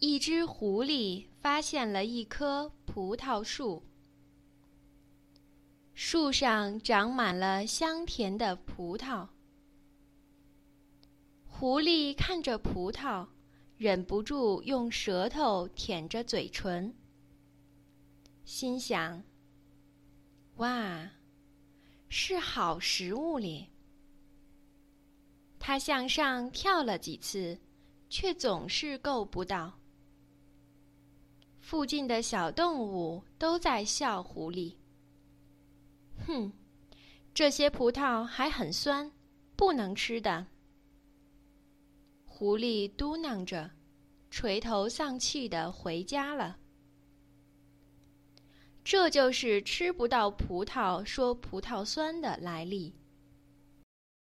一只狐狸发现了一棵葡萄树，树上长满了香甜的葡萄。狐狸看着葡萄，忍不住用舌头舔着嘴唇，心想：哇，是好食物哩。它向上跳了几次，却总是够不到。附近的小动物都在笑狐狸。哼，这些葡萄还很酸，不能吃的。狐狸嘟囔着，垂头丧气地回家了。这就是吃不到葡萄说葡萄酸的来历。